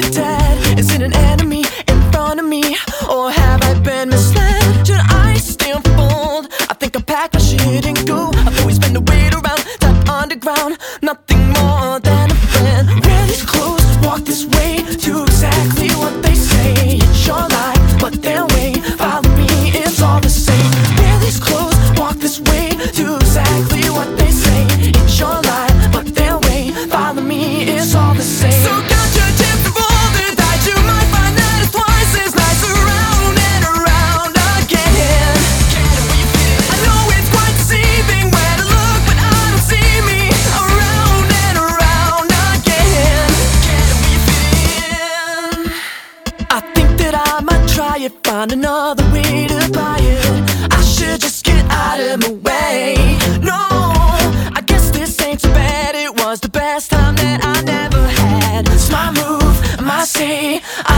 dead? Is it an enemy in front of me? Or have I been misled? Should I stay on fold? I think I packed my shit and go. I've always been the wait around, type underground. Nothing more than a friend. Wear these clothes, walk this way, do exactly what they say. It's your life, but their way, follow me, it's all the same. Wear these clothes, walk this way, do exactly what they say. It's your life, but their way, follow me, it's all the same. So got your tips to roll the dice, you might find that it's twice as nice around and around again. I know it's quite deceiving where to look, but I don't see me around and around again. I think that I might try it, find another way to buy it. I should just get out of my way. No, I guess this ain't so bad. It was the best time that I never had. It's my move, my say.